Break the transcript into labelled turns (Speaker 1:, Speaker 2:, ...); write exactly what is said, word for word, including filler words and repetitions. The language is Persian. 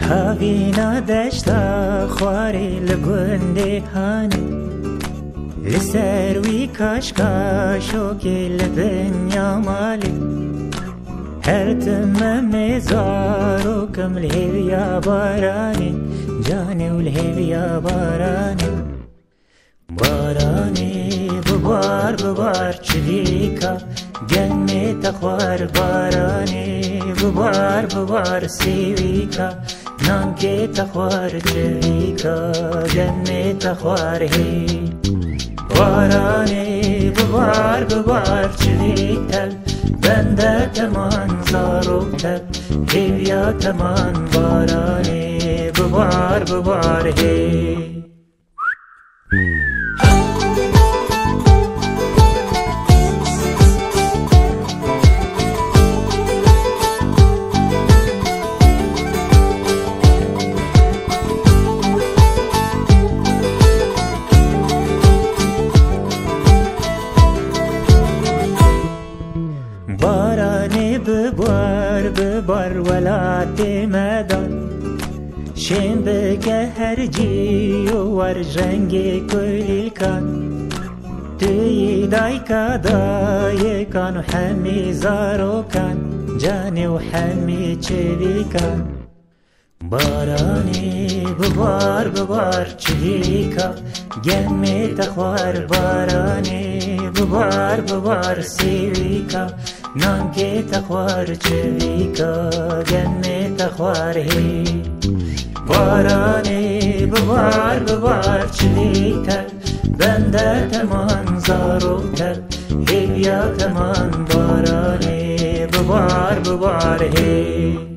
Speaker 1: هاوینا دشتا خواری لگنده هانی لسر وی کاشکاشو که لدنیا مالی هر تم مزارو کم الهویا بارانی جاني والهویا بارانی بارانی ببار ببار چلیکا گنمی تخوار بارانی ببار ببار سیویکا نانکی تخوار چلیکا گنمی تخوار هی بارانی ببار ببار چلیکا بنده تمان زاروکتر هیویا تمان بارانی ببار ببار هی بارانی ببار ببار ولات مدان شین بگه هر جی و ور رنگ کلی کن توی دای کدای کن و همی زارو کن جانی و همی چلی کن بارانی ببار ببار چلی کن گمی تخوار بارانی ببار ببار سیوی کن نانکی تخوار چلی کن گمی تخوار هی بارانی ببار ببار چلیکر بنده تمان زاروکر هیویا تمان بارانی ببار ببار هی